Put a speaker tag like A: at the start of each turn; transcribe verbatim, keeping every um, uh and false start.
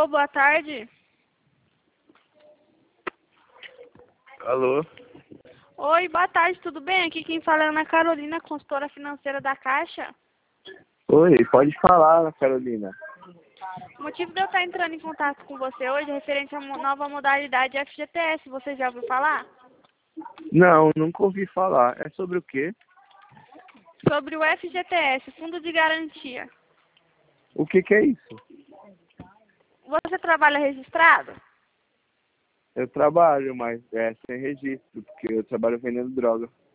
A: Alô, boa tarde.
B: Alô?
A: Oi, boa tarde, tudo bem? Aqui quem fala é Ana Carolina, consultora financeira da Caixa.
B: Oi, pode falar, Ana Carolina.
A: O motivo de eu estar entrando em contato com você hoje é referente à mo- nova modalidade F G T S. Você já ouviu falar?
B: Não, nunca ouvi falar. É sobre o quê?
A: Sobre o F G T S, Fundo de Garantia.
B: O que que é isso?
A: Você trabalha registrado?
B: Eu trabalho, mas é sem registro, porque eu trabalho vendendo droga.